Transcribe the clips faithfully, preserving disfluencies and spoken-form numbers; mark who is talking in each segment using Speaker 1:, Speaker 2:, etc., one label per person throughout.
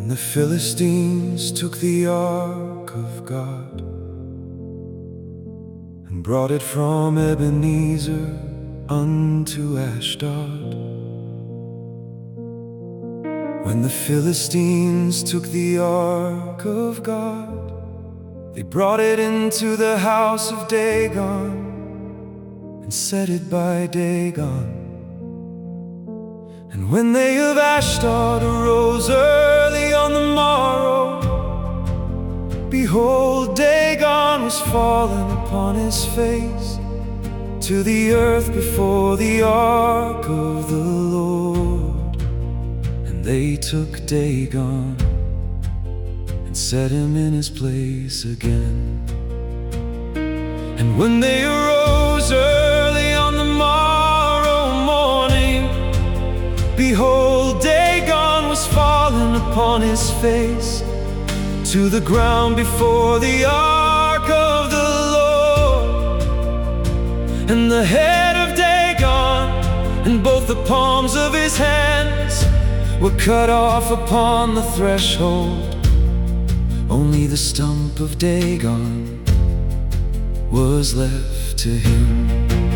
Speaker 1: When the Philistines took the ark of God and brought it from Ebenezer unto Ashdod. When the Philistines took the ark of God, they brought it into the house of Dagon and set it by Dagon. And when they of Ashdod arose early on the morrow, behold, Dagon was fallen upon his face to the earth before the ark of the Lord. And they took Dagon and set him in his place again. And when they arose early on the morrow morning, behold, Dagon was fallen upon his face to the ground before the ark of the Lord. And the head of Dagon and both the palms of his hands were cut off upon the threshold. Only the stump of Dagon was left to him.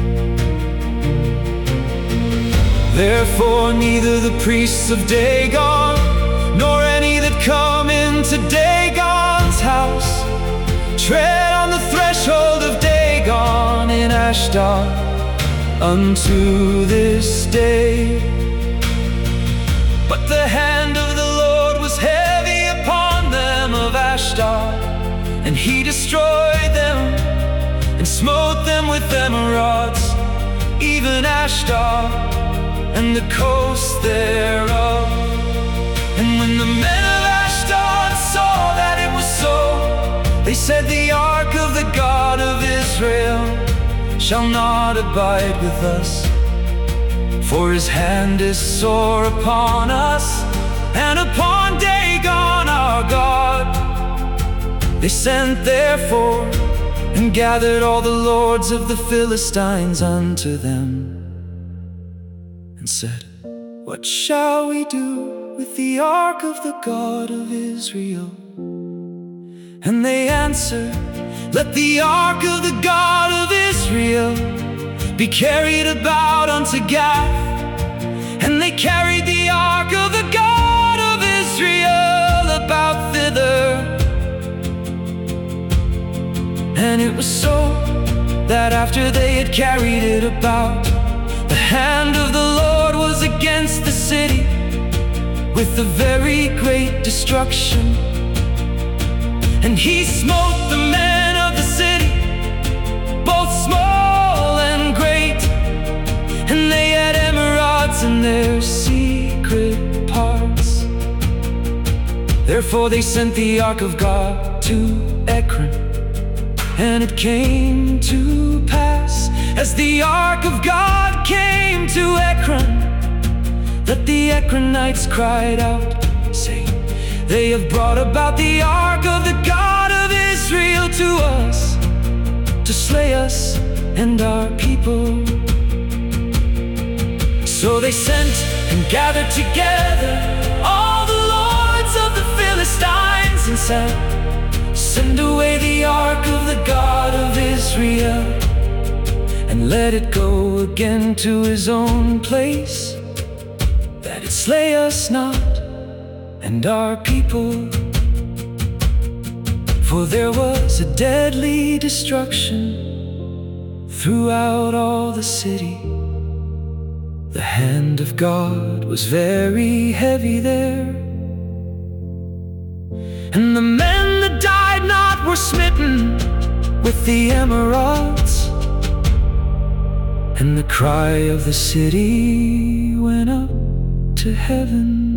Speaker 1: Therefore neither the priests of Dagon nor any that come into Dagon's house tread on the threshold of Dagon in Ashdod unto this day. But the hand of the Lord was heavy upon them of Ashdod, and he destroyed them and smote them with emerods, even Ashdod and the coast thereof. And when the men of Ashdod saw that it was so, they said, the ark of the God of Israel shall not abide with us, for his hand is sore upon us and upon Dagon our God. They sent therefore and gathered all the lords of the Philistines unto them, and said, what shall we do with the ark of the God of Israel? And they answered, let the ark of the God of Israel be carried about unto Gath. And they carried the ark of the God of Israel about thither. And it was so that after they had carried it about, the hand of the Lord was against the city with a very great destruction. And he smote the men of the city, both small and great, and they had emerods in their secret parts. Therefore they sent the ark of God to Ekron. And it came to pass, as the ark of God came to Ekron, that the Ekronites cried out, saying, they have brought about the ark of the God of Israel to us, to slay us and our people. So they sent and gathered together all the lords of the Philistines and said, send away the ark of the God of Israel, and let it go again to his own place, that it slay us not and our people. For there was a deadly destruction throughout all the city. The hand of God was very heavy there, and the men that died not were smitten with the emerods. And the cry of the city went up to heaven.